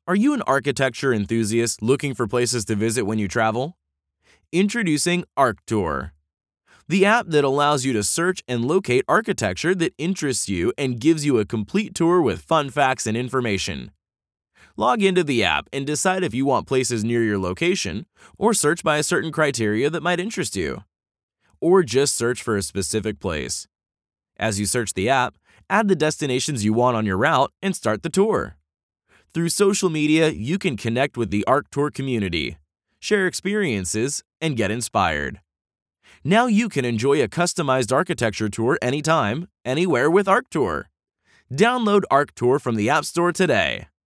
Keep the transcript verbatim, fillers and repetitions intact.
Are you an architecture enthusiast looking for places to visit when you travel? Introducing ArchTour, the app that allows you to search and locate architecture that interests you and gives you a complete tour with fun facts and information. Log into the app and decide if you want places near your location, or search by a certain criteria that might interest you, or just search for a specific place. As you search the app, add the destinations you want on your route and start the tour. Through social media, you can connect with the ArchTour community, share experiences, and get inspired. Now you can enjoy a customized architecture tour anytime, anywhere with ArchTour. Download ArchTour from the App Store today.